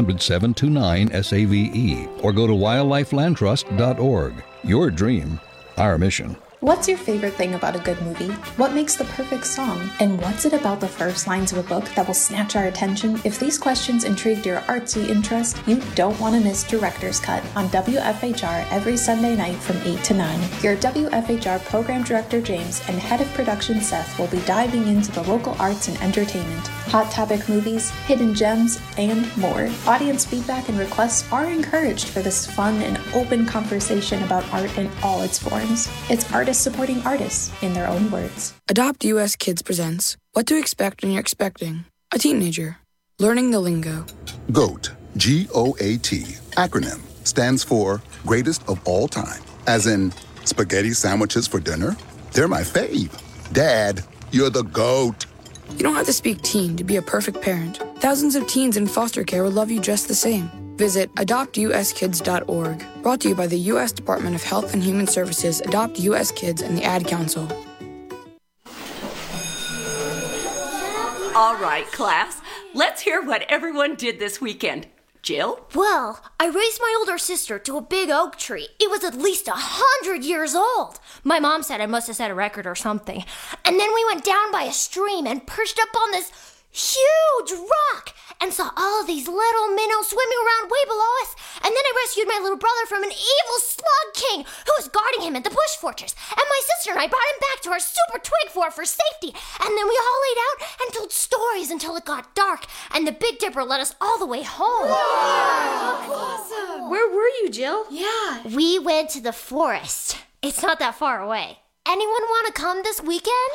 1-800-729-SAVE, or go to wildlifelandtrust.org. Your dream, our mission. What's your favorite thing about a good movie? What makes the perfect song? And what's it about the first lines of a book that will snatch our attention? If these questions intrigued your artsy interest, you don't want to miss Director's Cut on WFHR every Sunday night from 8 to 9. Your WFHR Program Director James and Head of Production Seth will be diving into the local arts and entertainment, hot topic movies, hidden gems, and more. Audience feedback and requests are encouraged for this fun and open conversation about art in all its forms. It's artists supporting artists in their own words. Adopt US Kids presents What to Expect When You're Expecting a Teenager. Learning the lingo. GOAT, G-O-A-T, acronym, stands for Greatest of All Time. As in, spaghetti sandwiches for dinner? They're my fave. Dad, you're the GOAT. You don't have to speak teen to be a perfect parent. Thousands of teens in foster care will love you just the same. Visit adoptuskids.org. Brought to you by the U.S. Department of Health and Human Services, Adopt U.S. Kids, and the Ad Council. All right, class. Let's hear what everyone did this weekend. Jill? Well, I raised my older sister to a big oak tree. It was at least 100 years old. My mom said I must have set a record or something. And then we went down by a stream and perched up on this huge rock and saw all of these little minnows swimming around way below us. And then I rescued my little brother from an evil slug king who was guarding him at the bush fortress. And my sister and I brought him back to our super twig fort for safety. And then we all laid out and told stories until it got dark. And the Big Dipper led us all the way home. Wow, awesome. Where were you, Jill? Yeah. We went to the forest. It's not that far away. Anyone want to come this weekend?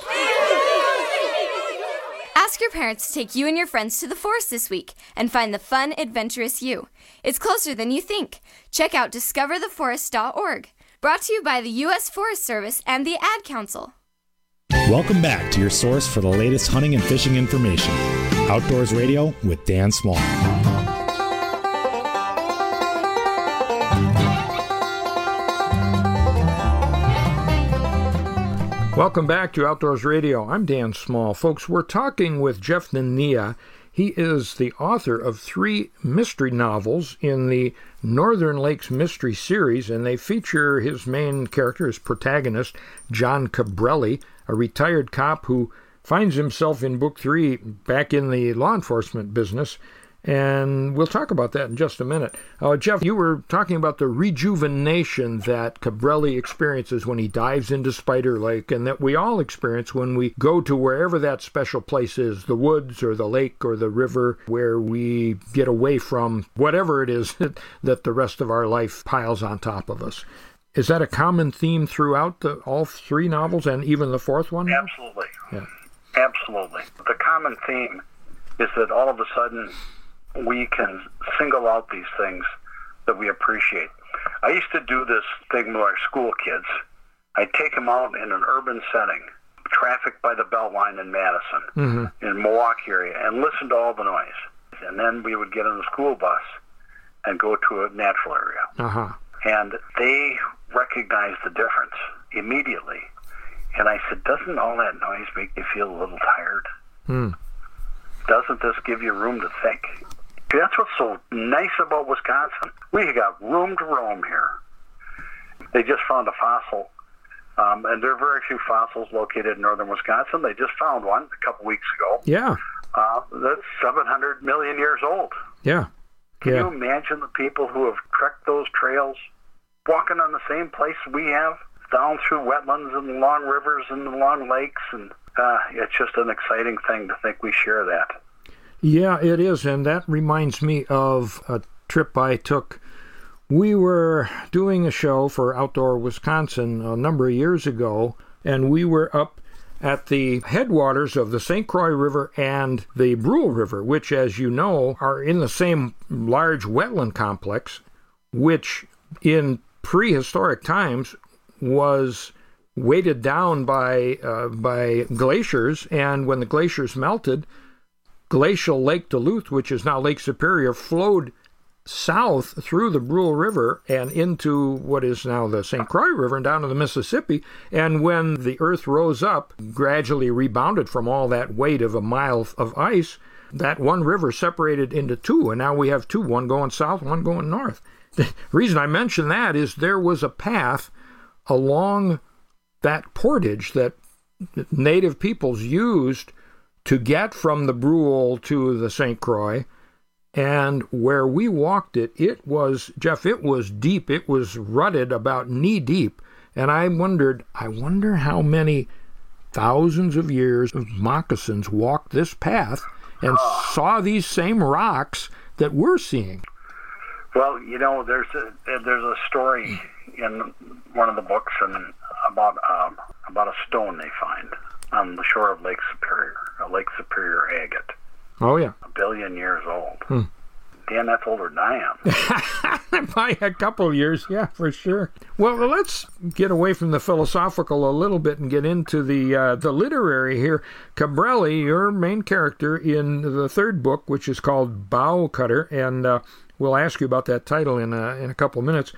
Ask your parents to take you and your friends to the forest this week and find the fun, adventurous you. It's closer than you think. Check out discovertheforest.org. Brought to you by the U.S. Forest Service and the Ad Council. Welcome back to your source for the latest hunting and fishing information. Outdoors Radio with Dan Small. Welcome back to Outdoors Radio. I'm Dan Small. Folks, we're talking with Jeff Nania. He is the author of 3 mystery novels in the Northern Lakes Mystery Series, and they feature his main character, his protagonist, John Cabrelli, a retired cop who finds himself in Book 3 back in the law enforcement business. And we'll talk about that in just a minute. Jeff, you were talking about the rejuvenation that Cabrelli experiences when he dives into Spider Lake, and that we all experience when we go to wherever that special place is, the woods or the lake or the river, where we get away from whatever it is that the rest of our life piles on top of us. Is that a common theme throughout all 3 novels and even the 4th one? Absolutely. Yeah. Absolutely. The common theme is that all of a sudden we can single out these things that we appreciate. I used to do this thing with our school kids. I'd take them out in an urban setting, traffic by the Beltline in Madison, in Milwaukee area, and listen to all the noise. And then we would get on the school bus and go to a natural area. And they recognized the difference immediately. And I said, doesn't all that noise make you feel a little tired? Doesn't this give you room to think? That's what's so nice about Wisconsin. We got room to roam here. They just found a fossil, and there are very few fossils located in northern Wisconsin. They just found one a couple weeks ago. Yeah. That's 700 million years old. Yeah. Can you imagine the people who have trekked those trails, walking on the same place we have, down through wetlands and the long rivers and the long lakes? And it's just an exciting thing to think we share that. Yeah, it is, and that reminds me of a trip I took. We were doing a show for Outdoor Wisconsin a number of years ago, and we were up at the headwaters of the St. Croix River and the Brule River, which, as you know, are in the same large wetland complex, which in prehistoric times was weighted down by glaciers, and when the glaciers melted, glacial Lake Duluth, which is now Lake Superior, flowed south through the Brule River and into what is now the St. Croix River and down to the Mississippi. And when the earth rose up, gradually rebounded from all that weight of a mile of ice, that one river separated into two, and now we have two, one going south, one going north. The reason I mention that is there was a path along that portage that native peoples used to get from the Brule to the St. Croix. And where we walked it, it was, Jeff, it was deep. It was rutted about knee deep. And I wonder how many thousands of years of moccasins walked this path and saw these same rocks that we're seeing. Well, you know, there's a story in one of the books and about a stone they find on the shore of Lake Superior, a Lake Superior agate. Oh, yeah. 1 billion years old. Dan, that's older than I am. By a couple of years, yeah, for sure. Well, let's get away from the philosophical a little bit and get into the literary here. Cabrelli, your main character in the third book, which is called Bow Cutter, and we'll ask you about that title in a couple of minutes.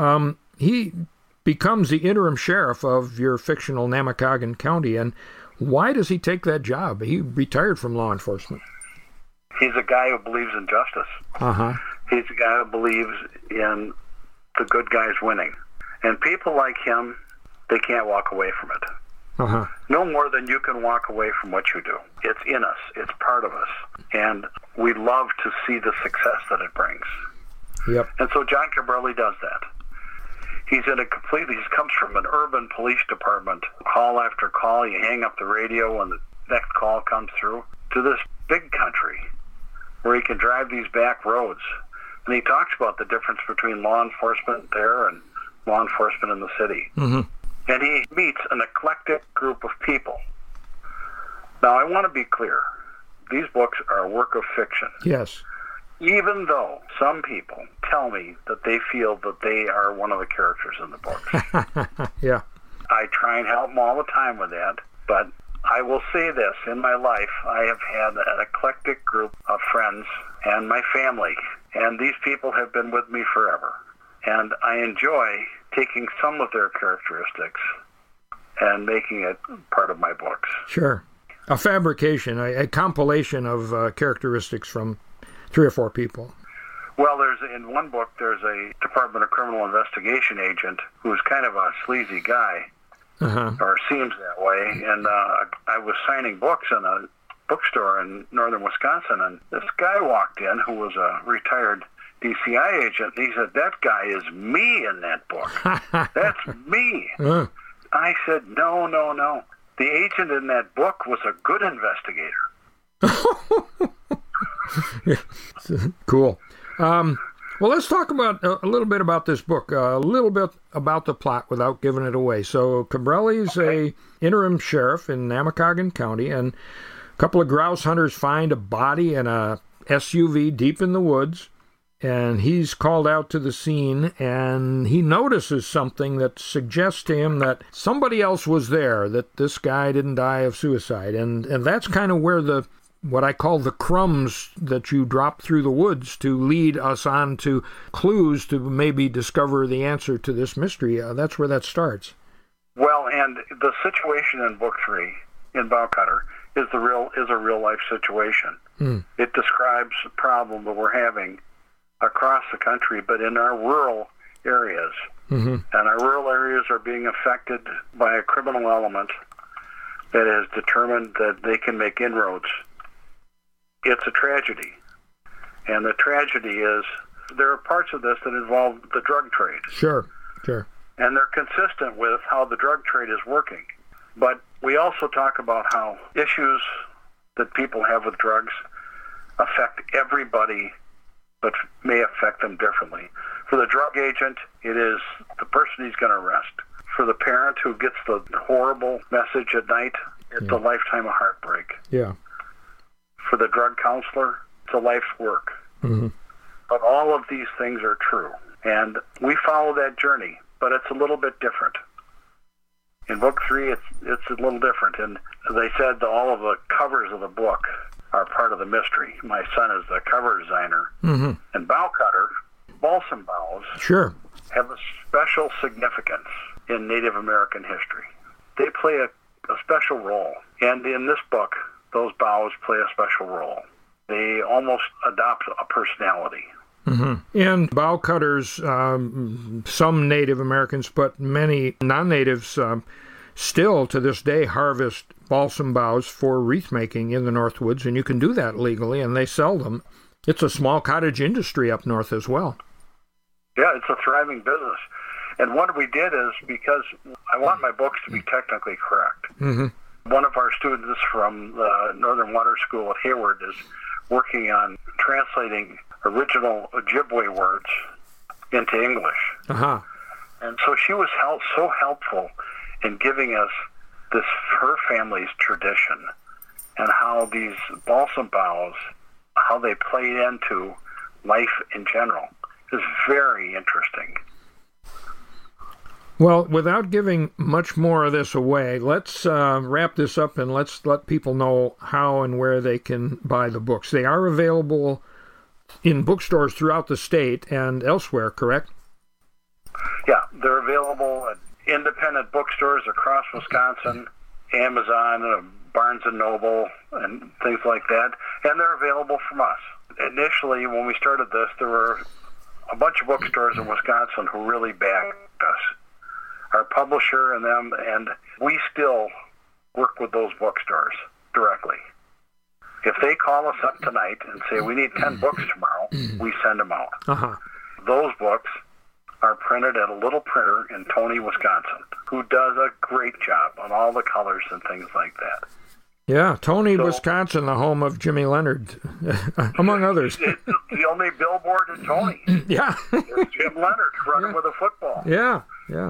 He becomes the interim sheriff of your fictional Namakagon County, and why does he take that job? He retired from law enforcement. He's a guy who believes in justice. Uh-huh. He's a guy who believes in the good guys winning. And people like him, they can't walk away from it. Uh-huh. No more than you can walk away from what you do. It's in us. It's part of us. And we love to see the success that it brings. Yep. And so John Cabrelli does that. He comes from an urban police department. Call after call, you hang up the radio when the next call comes through, to this big country where he can drive these back roads. And he talks about the difference between law enforcement there and law enforcement in the city. Mm-hmm. And he meets an eclectic group of people. Now, I want to be clear. These books are a work of fiction. Yes. Even though some people tell me that they feel that they are one of the characters in the books. Yeah. I try and help them all the time with that, but I will say this, in my life, I have had an eclectic group of friends and my family, and these people have been with me forever. And I enjoy taking some of their characteristics and making it part of my books. Sure. A fabrication, a compilation of characteristics from 3 or 4 people. Well, in one book, there's a Department of Criminal Investigation agent who's kind of a sleazy guy. Uh-huh. Or seems that way. And I was signing books in a bookstore in northern Wisconsin, and this guy walked in who was a retired DCI agent, and he said, "That guy is me in that book. That's me." I said, No. The agent in that book was a good investigator. Cool. Well, let's talk about a little bit about this book, a little bit about the plot without giving it away. So Cabrelli's a interim sheriff in Namakagon County, and a couple of grouse hunters find a body in a SUV deep in the woods, and he's called out to the scene, and he notices something that suggests to him that somebody else was there, that this guy didn't die of suicide, and that's kind of where what I call the crumbs that you drop through the woods to lead us on to clues to maybe discover the answer to this mystery. That's where that starts. Well, and the situation in Book 3, in Bow Cutter, is a real-life situation. It describes a problem that we're having across the country, but in our rural areas, And our rural areas are being affected by a criminal element that has determined that they can make inroads. It's a tragedy. And the tragedy is there are parts of this that involve the drug trade. Sure. And they're consistent with how the drug trade is working. But we also talk about how issues that people have with drugs affect everybody, but may affect them differently. For the drug agent, it is the person he's going to arrest. For the parent who gets the horrible message at night, it's a lifetime of heartbreak. Yeah. For the drug counselor, it's a life's work. But all of these things are true. And we follow that journey, but it's a little bit different. In book 3, it's a little different. And as I said, all of the covers of the book are part of the mystery. My son is the cover designer. And bough cutter, balsam boughs, have a special significance in Native American history. They play a special role. And in this book, those boughs play a special role. They almost adopt a personality. And bough cutters, some Native Americans, but many non-natives still to this day harvest balsam boughs for wreath making in the Northwoods, and you can do that legally, and they sell them. It's a small cottage industry up north as well. Yeah, it's a thriving business. And what we did is, because I want my books to be technically correct, one of our students from the Northern Water School at Hayward is working on translating original Ojibwe words into English. And so she was so helpful in giving us her family's tradition and how these balsam boughs, how they played into life in general. Is very interesting. Well, without giving much more of this away, let's wrap this up and let's let people know how and where they can buy the books. They are available in bookstores throughout the state and elsewhere, correct? Yeah, they're available at independent bookstores across Wisconsin, Amazon, Barnes & Noble, and things like that. And they're available from us. Initially, when we started this, there were a bunch of bookstores in Wisconsin who really backed us. Our publisher and them, and we still work with those bookstores directly. If they call us up tonight and say, we need 10 books tomorrow, we send them out. Those books are printed at a little printer in Tony, Wisconsin, who does a great job on all the colors and things like that. Yeah, Tony, Wisconsin, the home of Jimmy Leonard, among others. The only billboard in Tony. Yeah. Is Jim Leonard running with a football. Yeah.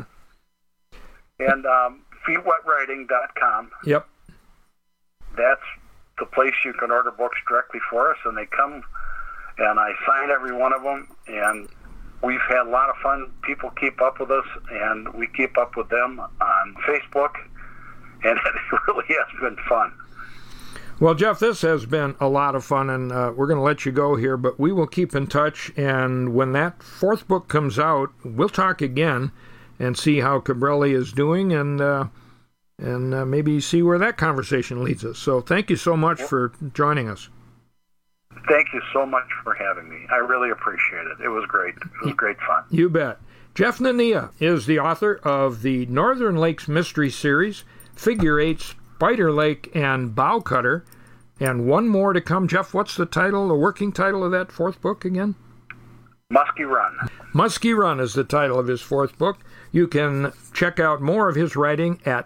And feetwetwriting.com. Yep. That's the place you can order books directly for us, and they come, and I sign every one of them, and we've had a lot of fun. People keep up with us, and we keep up with them on Facebook, and it really has been fun. Well, Jeff, this has been a lot of fun, and we're going to let you go here, but we will keep in touch, and when that 4th book comes out, we'll talk again and see how Cabrelli is doing, and maybe see where that conversation leads us. So thank you so much for joining us. Thank you so much for having me. I really appreciate it. It was great. It was great fun. You bet. Jeff Nania is the author of the Northern Lakes Mystery Series, Figure 8, Spider Lake, and Bough Cutter, and one more to come. Jeff, what's the title, the working title of that 4th book again? Muskie Run. Muskie Run is the title of his 4th book. You can check out more of his writing at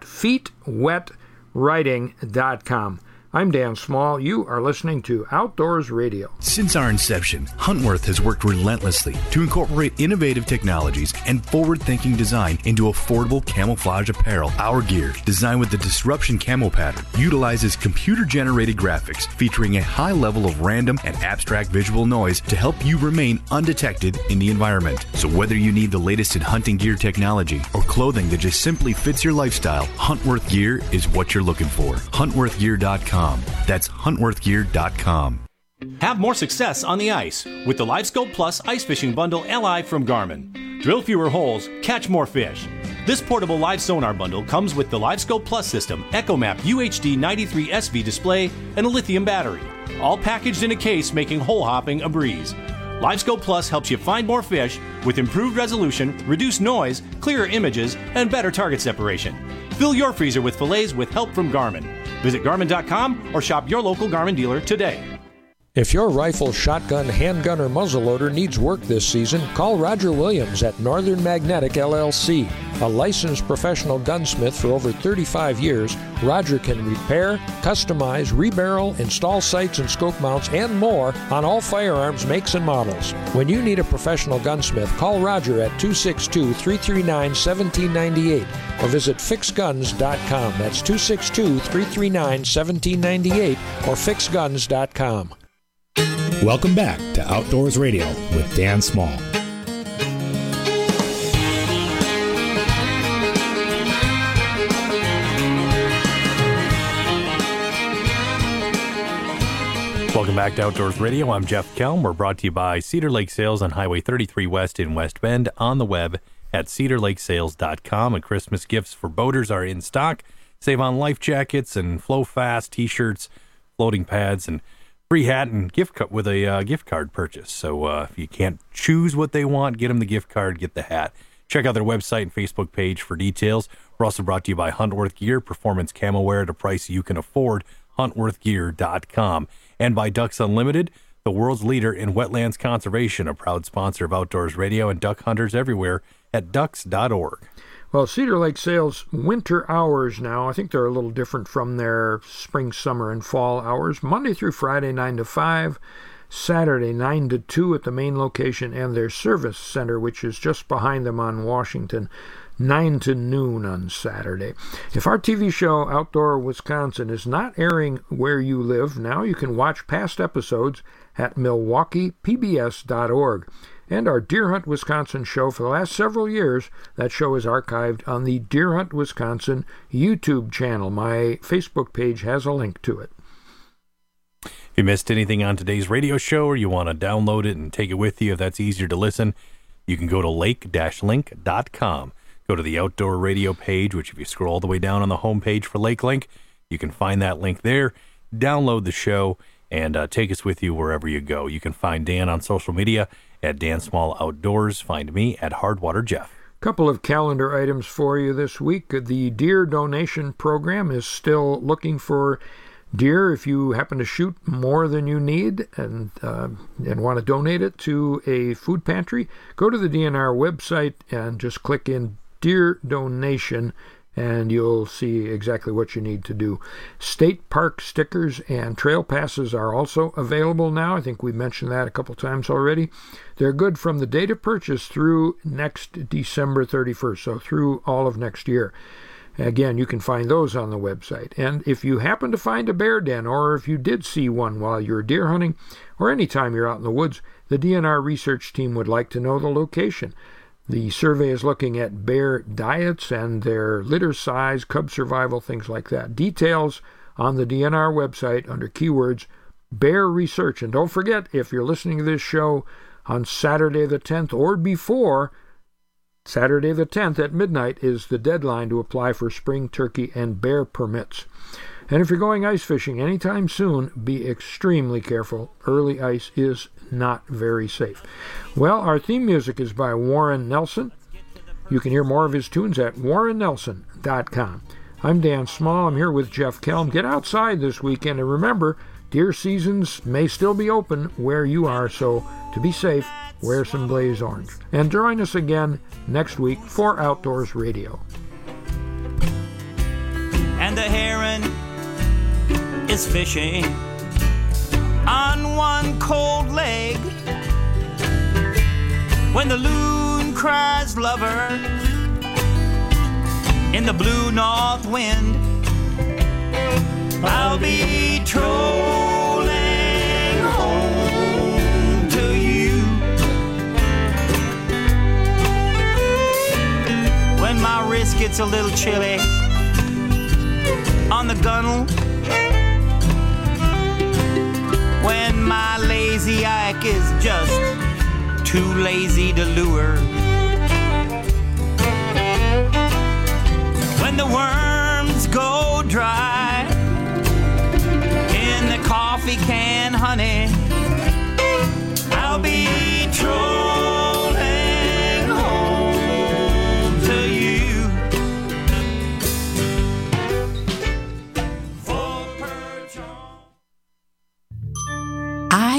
feetwetwriting.com. I'm Dan Small. You are listening to Outdoors Radio. Since our inception, Huntworth has worked relentlessly to incorporate innovative technologies and forward-thinking design into affordable camouflage apparel. Our gear, designed with the Disruption Camo pattern, utilizes computer-generated graphics featuring a high level of random and abstract visual noise to help you remain undetected in the environment. So whether you need the latest in hunting gear technology or clothing that just simply fits your lifestyle, Huntworth gear is what you're looking for. HuntworthGear.com. That's HuntworthGear.com. Have more success on the ice with the LiveScope Plus Ice Fishing Bundle Li from Garmin. Drill fewer holes, catch more fish. This portable live sonar bundle comes with the LiveScope Plus system, EchoMap UHD 93 SV display, and a lithium battery, all packaged in a case making hole hopping a breeze. LiveScope Plus helps you find more fish with improved resolution, reduced noise, clearer images, and better target separation. Fill your freezer with fillets with help from Garmin. Visit Garmin.com or shop your local Garmin dealer today. If your rifle, shotgun, handgun, or muzzleloader needs work this season, call Roger Williams at Northern Magnetic LLC. A licensed professional gunsmith for over 35 years, Roger can repair, customize, rebarrel, install sights and scope mounts, and more on all firearms makes and models. When you need a professional gunsmith, call Roger at 262-339-1798 or visit fixguns.com. That's 262-339-1798 or fixguns.com. Welcome back to Outdoors Radio with Dan Small. Welcome back to Outdoors Radio. I'm Jeff Kelm. We're brought to you by Cedar Lake Sales on Highway 33 West in West Bend, on the web at cedarlakesales.com. And Christmas gifts for boaters are in stock. Save on life jackets and Flow Fast t-shirts, floating pads, and free hat and with a gift card purchase. So if you can't choose what they want, get them the gift card, get the hat. Check out their website and Facebook page for details. We're also brought to you by Huntworth Gear, performance camo wear at a price you can afford, huntworthgear.com. And by Ducks Unlimited, the world's leader in wetlands conservation, a proud sponsor of Outdoors Radio and duck hunters everywhere at ducks.org. Well, Cedar Lake Sales winter hours now, I think they're a little different from their spring, summer, and fall hours. Monday through Friday, 9 to 5. Saturday, 9 to 2 at the main location, and their service center, which is just behind them on Washington, 9 to noon on Saturday. If our TV show Outdoor Wisconsin is not airing where you live, now you can watch past episodes at milwaukeepbs.org. And our Deer Hunt Wisconsin show for the last several years, that show is archived on the Deer Hunt Wisconsin YouTube channel. My Facebook page has a link to it. If you missed anything on today's radio show or you want to download it and take it with you, if that's easier to listen, you can go to lake-link.com. Go to the Outdoor Radio page, which if you scroll all the way down on the homepage for Lake Link, you can find that link there. Download the show and take us with you wherever you go. You can find Dan on social media at Dan Small Outdoors. Find me at Hardwater Jeff. Couple of calendar items for you this week. The deer donation program is still looking for deer. If you happen to shoot more than you need and want to donate it to a food pantry, go to the DNR website and just click in deer donation, and you'll see exactly what you need to do. State park stickers and trail passes are also available now. I think we mentioned that a couple times already. They're good from the date of purchase through next December 31st, so through all of next year. Again, you can find those on the website. And if you happen to find a bear den, or if you did see one while you're deer hunting, or any time you're out in the woods, the DNR research team would like to know the location. The survey is looking at bear diets and their litter size, cub survival, things like that. Details on the DNR website under keywords bear research. And don't forget, if you're listening to this show on Saturday the 10th or before, Saturday the 10th at midnight is the deadline to apply for spring turkey and bear permits. And if you're going ice fishing anytime soon, be extremely careful. Early ice is not very safe. Well, our theme music is by Warren Nelson. You can hear more of his tunes at warrennelson.com. I'm Dan Small. I'm here with Jeff Kelm. Get outside this weekend, and remember, deer seasons may still be open where you are, so to be safe, wear some Blaze Orange. And join us again next week for Outdoors Radio. And the heron is fishing on one cold leg when the loon cries lover in the blue north wind. I'll be trolling home to you when my wrist gets a little chilly on the gunnel, when my lazy Ike is just too lazy to lure, when the worms go dry in the coffee can honey, I'll be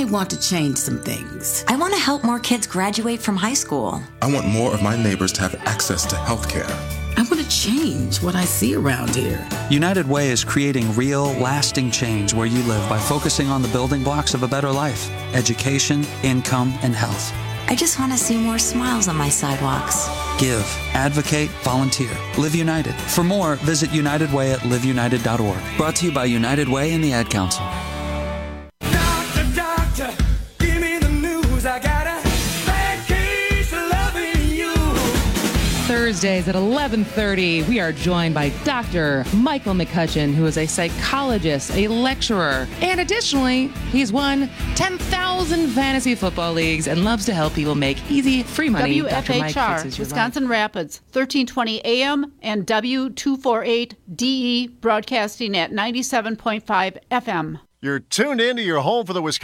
want to change some things. I want to help more kids graduate from high school. I want more of my neighbors to have access to health care. I want to change what I see around here. United Way is creating real, lasting change where you live by focusing on the building blocks of a better life: education, income, and health. I just want to see more smiles on my sidewalks. Give, advocate, volunteer. Live United. For more, visit United Way at liveunited.org. Brought to you by United Way and the Ad Council. Doctor, give me the news. I got a bad case of loving you. Thursdays at 11:30, we are joined by Dr. Michael McCutcheon, who is a psychologist, a lecturer, and additionally, he's won 10,000 fantasy football leagues and loves to help people make easy, free money. WFHR, Wisconsin Rapids, 1320 AM and W248DE, broadcasting at 97.5 FM. You're tuned into your home for the Wisconsin